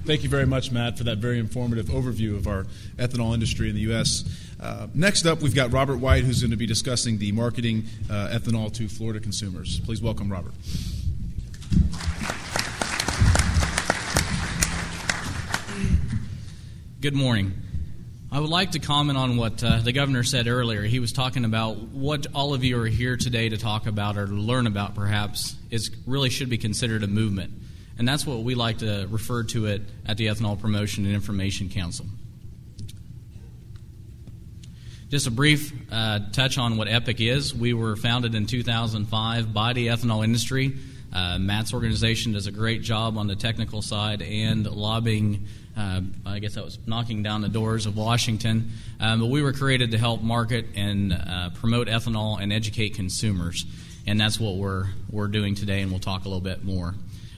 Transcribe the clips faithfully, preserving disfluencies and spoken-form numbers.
Thank you very much, Matt, for that very informative overview of our ethanol industry in the U S Uh, next up, we've got Robert White, who's going to be discussing the marketing uh, ethanol to Florida consumers. Please welcome Robert. Good morning. I would like to comment on what uh, the governor said earlier. He was talking about what all of you are here today to talk about or to learn about, perhaps, is really should be considered a movement. And that's what we like to refer to it at the Ethanol Promotion and Information Council. Just a brief uh, touch on what EPIC is. We were founded in two thousand five by the ethanol industry. Uh, Matt's organization does a great job on the technical side and lobbying. Uh, I guess that was knocking down the doors of Washington. Um, but we were created to help market and uh, promote ethanol and educate consumers. And that's what we're we're doing today, and we'll talk a little bit more.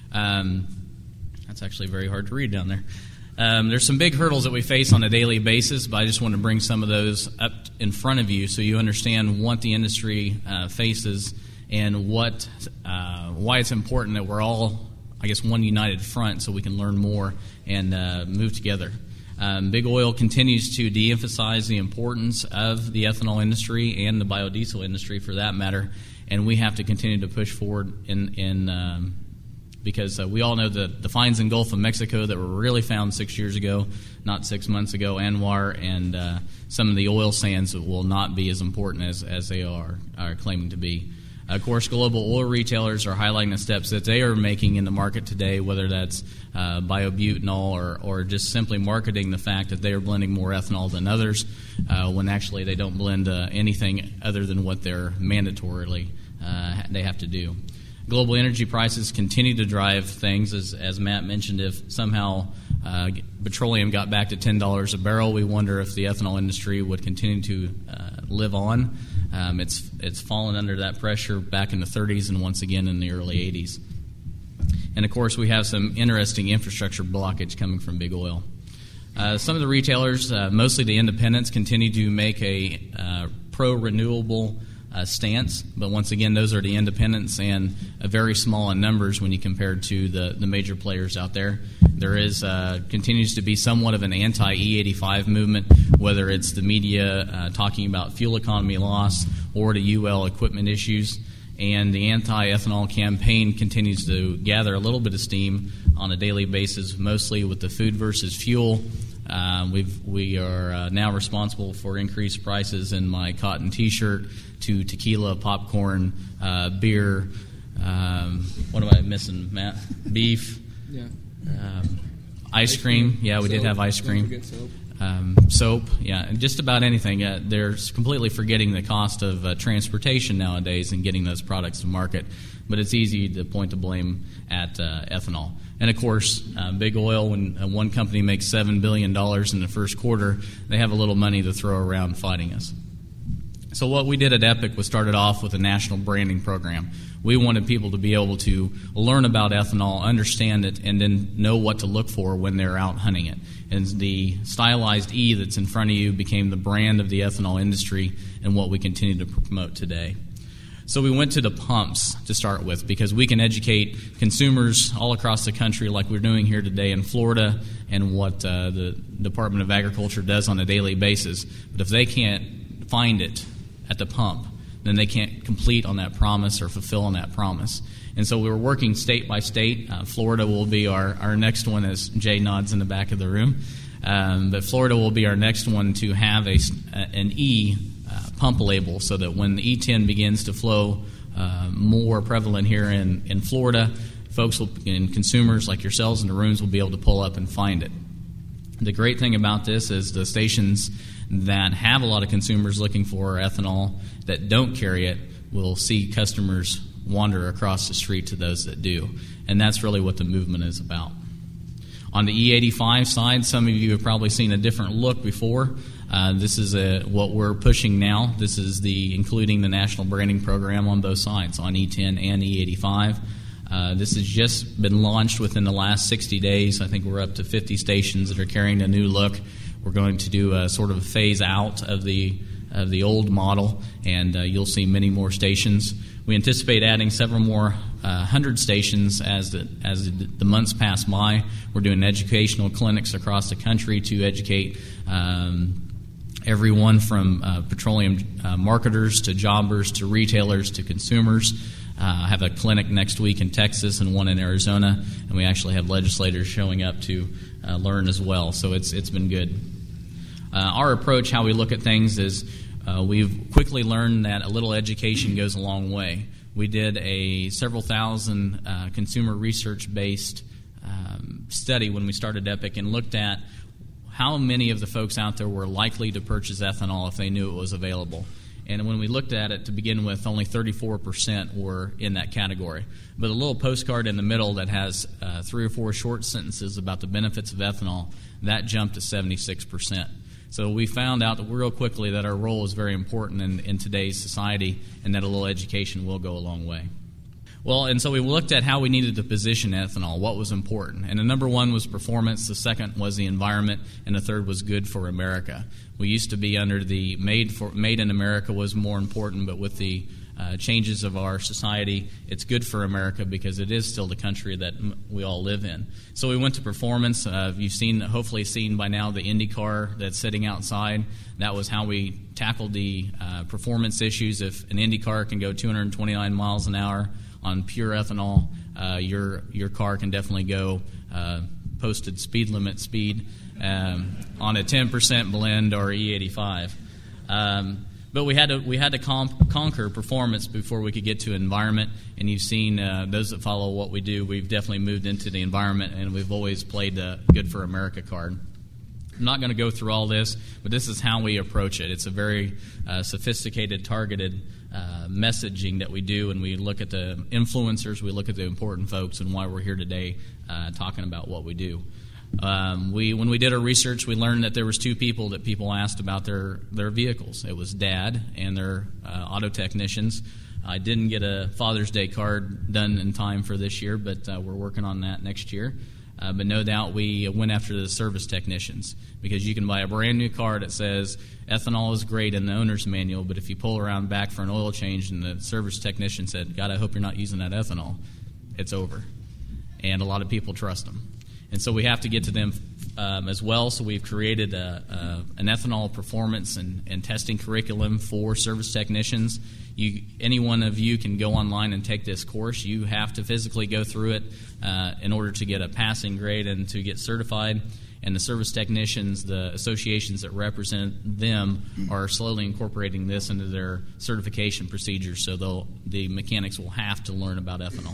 Um, that's actually very hard to read down there. Um, there's some big hurdles that we face on a daily basis, but I just want to bring some of those up in front of you so you understand what the industry uh, faces and what uh, why it's important that we're all, I guess, one united front so we can learn more and uh, move together. Um, Big Oil continues to de-emphasize the importance of the ethanol industry and the biodiesel industry, for that matter, and we have to continue to push forward in, in um, because uh, we all know the, the finds in Gulf of Mexico that were really found six years ago, not six months ago, ANWR, and uh, some of the oil sands that will not be as important as, as they are, are claiming to be. Of course, global oil retailers are highlighting the steps that they are making in the market today, whether that's uh, biobutanol or, or just simply marketing the fact that they are blending more ethanol than others, uh, when actually they don't blend uh, anything other than what they're mandatorily uh, they have to do. Global energy prices continue to drive things, as, as Matt mentioned. If somehow uh, petroleum got back to ten dollars a barrel, we wonder if the ethanol industry would continue to uh, live on. Um, it's it's fallen under that pressure back in the thirties and once again in the early eighties. And, of course, we have some interesting infrastructure blockage coming from Big Oil. Uh, some of the retailers, uh, mostly the independents, continue to make a uh, pro-renewable Uh, stance, but once again, those are the independents and uh, very small in numbers when you compare to the, the major players out there. There is uh, continues to be somewhat of an anti-E eighty-five movement, whether it's the media uh, talking about fuel economy loss or the U L equipment issues, and the anti-ethanol campaign continues to gather a little bit of steam on a daily basis, mostly with the food versus fuel. Uh, we've, we are uh, now responsible for increased prices in my cotton T-shirt to tequila, popcorn, uh, beer. Um, what am I missing, Matt? Beef. Yeah. Um, ice, ice cream. cream. Yeah, we soap. did have ice cream. Don't forget soap. Um, soap. Yeah, and just about anything. Uh, they're completely forgetting the cost of uh, transportation nowadays and getting those products to market. But it's easy to point the blame at uh, ethanol. And, of course, uh, Big Oil, when uh, one company makes seven billion dollars in the first quarter, they have a little money to throw around fighting us. So what we did at EPIC was started off with a national branding program. We wanted people to be able to learn about ethanol, understand it, and then know what to look for when they're out hunting it. And the stylized E that's in front of you became the brand of the ethanol industry and what we continue to promote today. So we went to the pumps to start with because we can educate consumers all across the country like we're doing here today in Florida and what uh, the Department of Agriculture does on a daily basis. But if they can't find it at the pump, then they can't complete on that promise or fulfill on that promise. And so we were working state by state. Uh, Florida will be our, our next one, as Jay nods in the back of the room. Um, but Florida will be our next one to have a, an E uh, pump label so that when the E ten begins to flow uh, more prevalent here in, in Florida, folks will, and consumers like yourselves in the rooms will be able to pull up and find it. The great thing about this is the stations that have a lot of consumers looking for ethanol that don't carry it will see customers wander across the street to those that do. And that's really what the movement is about. On the E eighty-five side, some of you have probably seen a different look before. Uh, this is a, what we're pushing now. This is the including the national branding program on both sides, on E ten and E eighty-five. Uh, this has just been launched within the last sixty days. I think we're up to fifty stations that are carrying a new look. We're going to do a sort of a phase out of the of the old model, and uh, you'll see many more stations. We anticipate adding several more uh, hundred stations as the, as the, the months pass by. We're doing educational clinics across the country to educate um, everyone from uh, petroleum uh, marketers to jobbers to retailers to consumers. Uh, I have a clinic next week in Texas and one in Arizona, and we actually have legislators showing up to uh, learn as well. So it's it's been good. Uh, our approach, how we look at things, is uh, we've quickly learned that a little education goes a long way. We did a several thousand uh, consumer research-based um, study when we started Epic and looked at how many of the folks out there were likely to purchase ethanol if they knew it was available. And when we looked at it to begin with, only thirty-four percent were in that category. But a little postcard in the middle that has uh, three or four short sentences about the benefits of ethanol, that jumped to seventy-six percent. So we found out real quickly that our role is very important in, in today's society, and that a little education will go a long way. Well, and so we looked at how we needed to position ethanol, what was important. And the number one was performance, the second was the environment, and the third was good for America. We used to be under the made for made in America was more important, but with the uh, changes of our society, it's good for America because it is still the country that m- we all live in. So we went to performance. Uh, you've seen, hopefully seen by now, the Indy car that's sitting outside. That was how we tackled the uh, performance issues. If an Indy car can go two hundred twenty-nine miles an hour on pure ethanol, uh, your your car can definitely go uh, posted speed limit speed um, on a ten percent blend or E eighty-five. Um, but we had to we had to comp- conquer performance before we could get to environment. And you've seen uh, those that follow what we do. We've definitely moved into the environment, and we've always played the Good for America card. I'm not going to go through all this, but this is how we approach it. It's a very uh, sophisticated, targeted uh, messaging that we do, and we look at the influencers, we look at the important folks, and why we're here today uh, talking about what we do. Um, we, when we did our research, we learned that there was two people that people asked about their, their vehicles. It was Dad and their uh, auto technicians. I didn't get a Father's Day card done in time for this year, but uh, we're working on that next year. Uh, but no doubt we went after the service technicians, because you can buy a brand new car that says ethanol is great in the owner's manual, but if you pull around back for an oil change and the service technician said, God, I hope you're not using that ethanol, it's over. And a lot of people trust them. And so we have to get to them um, as well. So we've created a, a, an ethanol performance and, and testing curriculum for service technicians. You, any one of you can go online and take this course. You have to physically go through it uh, in order to get a passing grade and to get certified. And the service technicians, the associations that represent them, are slowly incorporating this into their certification procedures, so they'll, the mechanics will have to learn about ethanol.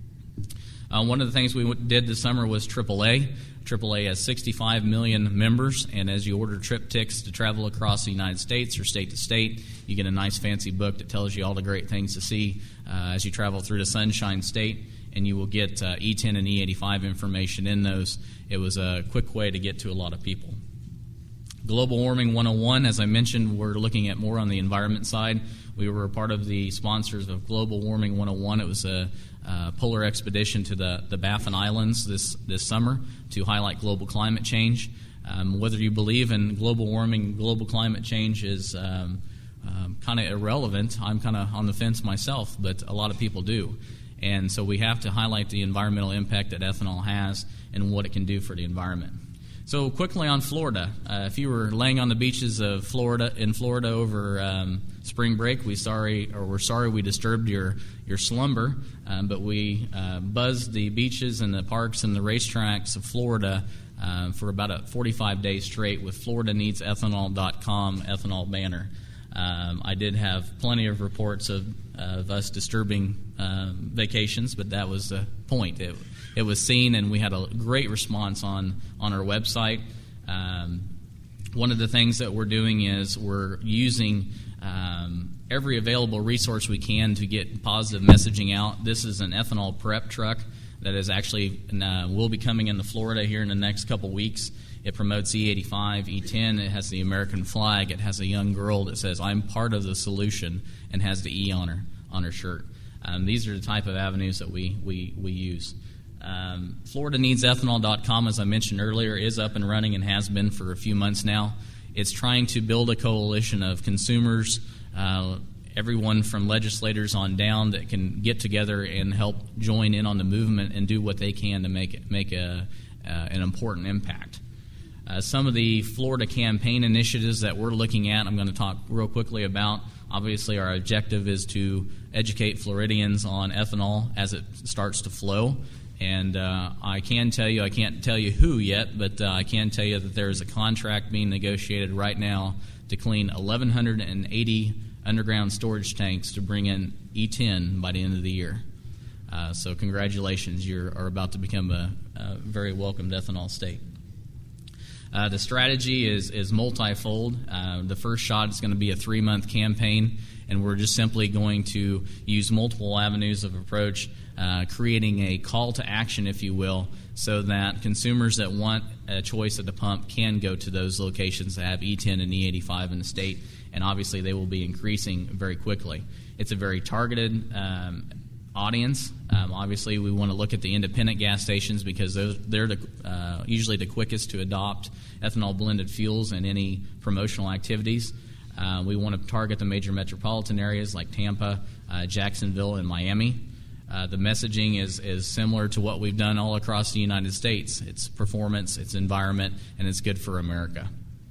Uh, one of the things we w- did this summer was triple A. triple A has sixty-five million members, and as you order trip tickets to travel across the United States or state to state, you get a nice fancy book that tells you all the great things to see uh, as you travel through the Sunshine State, and you will get uh, E ten and E eighty-five information in those. It was a quick way to get to a lot of people. Global Warming one oh one, as I mentioned, we're looking at more on the environment side. We were a part of the sponsors of Global Warming one oh one. It was a uh, polar expedition to the, the Baffin Islands this, this summer to highlight global climate change. Um, whether you believe in global warming, global climate change is um, um, kind of irrelevant. I'm kind of on the fence myself, but a lot of people do. And so we have to highlight the environmental impact that ethanol has and what it can do for the environment. So quickly on Florida, uh, if you were laying on the beaches of Florida in Florida over um, spring break, we sorry or we're sorry we disturbed your your slumber, um, but we uh, buzzed the beaches and the parks and the racetracks of Florida uh, for about a forty-five days straight with Florida Needs Ethanol dot com ethanol banner. Um, I did have plenty of reports of, of us disturbing uh, vacations, but that was the point. It, it was seen, and we had a great response on, on our website. Um, one of the things that we're doing is we're using um, every available resource we can to get positive messaging out. This is an ethanol prep truck that is actually uh, will be coming into Florida here in the next couple weeks. It promotes E eighty-five, E ten. It has the American flag. It has a young girl that says, I'm part of the solution, and has the E on her, on her shirt. Um, these are the type of avenues that we, we, we use. Um, Florida Needs Ethanol dot com, as I mentioned earlier, is up and running and has been for a few months now. It's trying to build a coalition of consumers, uh, everyone from legislators on down that can get together and help join in on the movement and do what they can to make it, make a, uh, an important impact. Uh, some of the Florida campaign initiatives that we're looking at, I'm going to talk real quickly about. Obviously, our objective is to educate Floridians on ethanol as it starts to flow. And uh, I can tell you, I can't tell you who yet, but uh, I can tell you that there is a contract being negotiated right now to clean eleven eighty underground storage tanks to bring in E ten by the end of the year. Uh, so congratulations, you are about to become a, a very welcomed ethanol state. Uh, the strategy is, is multifold. Uh, the first shot is going to be a three-month campaign, and we're just simply going to use multiple avenues of approach, uh, creating a call to action, if you will, so that consumers that want a choice at the pump can go to those locations that have E ten and E eighty-five in the state, and obviously they will be increasing very quickly. It's a very targeted um, audience. Um, obviously, we want to look at the independent gas stations because those, they're the, uh, usually the quickest to adopt ethanol-blended fuels in any promotional activities. Uh, we want to target the major metropolitan areas like Tampa, uh, Jacksonville, and Miami. Uh, the messaging is, is similar to what we've done all across the United States. It's performance, it's environment, and it's good for America.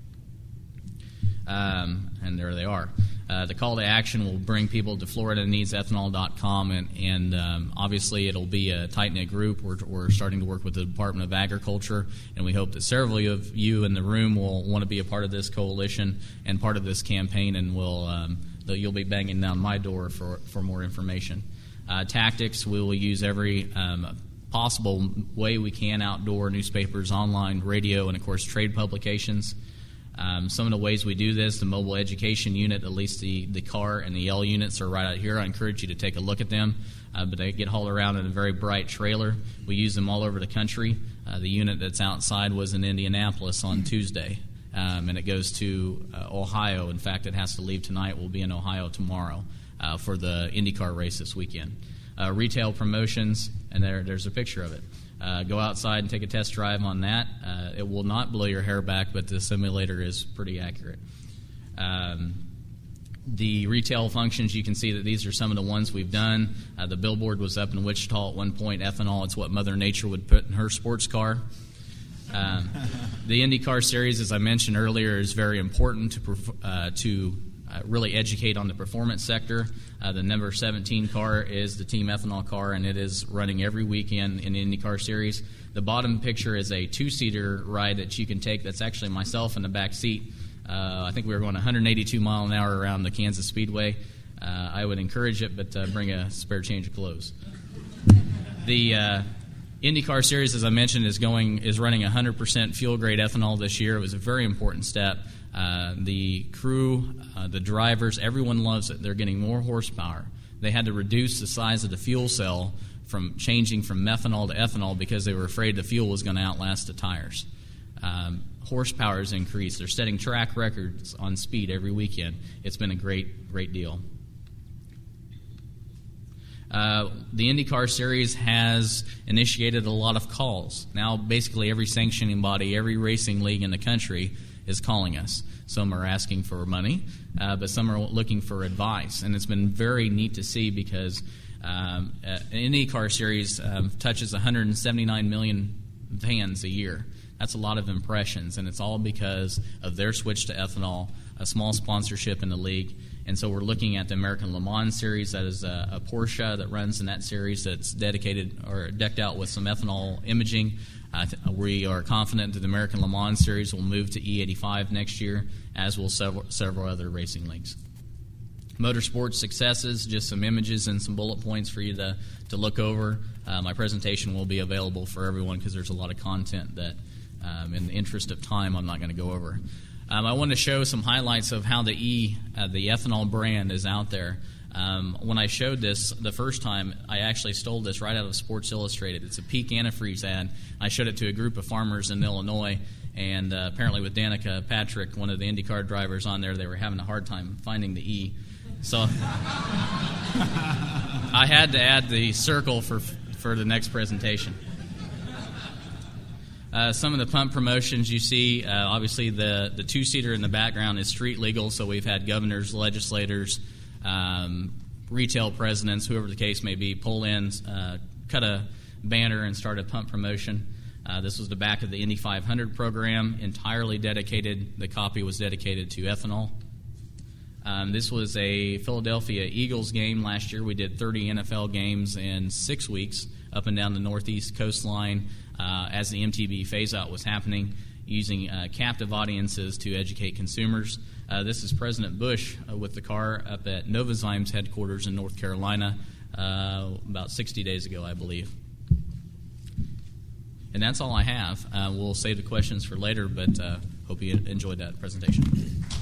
Um, and there they are. Uh, the call to action will bring people to Florida Needs Ethanol dot com, and, and um, obviously it'll be a tight-knit group. We're, we're starting to work with the Department of Agriculture, and we hope that several of you in the room will want to be a part of this coalition and part of this campaign, and will um, you'll be banging down my door for, for more information. Uh, tactics, we will use every um, possible way we can: outdoor, newspapers, online, radio, and, of course, trade publications. Um, some of the ways we do this, the mobile education unit, at least the, the C A R and the L units are right out here. I encourage you to take a look at them, uh, but they get hauled around in a very bright trailer. We use them all over the country. Uh, the unit that's outside was in Indianapolis on Tuesday, um, and it goes to uh, Ohio. In fact, it has to leave tonight. We'll be in Ohio tomorrow uh, for the IndyCar race this weekend. Uh, retail promotions, and there, there's a picture of it. Uh, go outside and take a test drive on that. Uh, it will not blow your hair back, but the simulator is pretty accurate. Um, the retail functions, you can see that these are some of the ones we've done. Uh, the billboard was up in Wichita at one point. Ethanol, it's what Mother Nature would put in her sports car. Um, the IndyCar Series, as I mentioned earlier, is very important to uh, to uh, really educate on the performance sector. Uh, the number seventeen car is the Team Ethanol car, and it is running every weekend in the IndyCar Series. The bottom picture is a two-seater ride that you can take. That's actually myself in the back seat. Uh, I think we were going one eighty-two mile an hour around the Kansas Speedway. Uh, I would encourage it, but uh, bring a spare change of clothes. The uh, IndyCar Series, as I mentioned, is going is running one hundred percent fuel-grade ethanol this year. It was a very important step. Uh, the crew, uh, the drivers, everyone loves it. They're getting more horsepower. They had to reduce the size of the fuel cell from changing from methanol to ethanol because they were afraid the fuel was going to outlast the tires. Um, horsepower has increased. They're setting track records on speed every weekend. It's been a great, great deal. Uh, the IndyCar Series has initiated a lot of calls. Now, basically every sanctioning body, every racing league in the country is calling us. Some are asking for money, uh, but some are looking for advice. And it's been very neat to see because um, uh, an IndyCar Series um, touches one hundred seventy-nine million fans a year. That's a lot of impressions, and it's all because of their switch to ethanol, a small sponsorship in the league. And so we're looking at the American Le Mans Series. That is a, a Porsche that runs in that series that's dedicated or decked out with some ethanol imaging. Uh, we are confident that the American Le Mans Series will move to E eighty-five next year, as will several, several other racing leagues. Motorsports successes, just some images and some bullet points for you to, to look over. Uh, my presentation will be available for everyone because there's a lot of content that, um, in the interest of time, I'm not going to go over. Um, I want to show some highlights of how the E, uh, the ethanol brand is out there. Um, when I showed this the first time, I actually stole this right out of Sports Illustrated. It's a peak antifreeze ad. I showed it to a group of farmers in Illinois, and uh, apparently with Danica Patrick, one of the IndyCar drivers on there, they were having a hard time finding the E. So I had to add the circle for for the next presentation. Uh, some of the pump promotions you see, uh, obviously the, the two-seater in the background is street legal, so we've had governors, legislators, um, retail presidents, whoever the case may be, pull in, uh, cut a banner, and start a pump promotion. Uh, this was the back of the Indy five hundred program, entirely dedicated. The copy was dedicated to ethanol. Um, this was a Philadelphia Eagles game last year. We did thirty N F L games in six weeks up and down the northeast coastline uh, as the M T B phase-out was happening, using uh, captive audiences to educate consumers. Uh, this is President Bush uh, with the car up at Novozymes headquarters in North Carolina uh, about sixty days ago, I believe. And that's all I have. Uh, we'll save the questions for later, but uh, hope you enjoyed that presentation.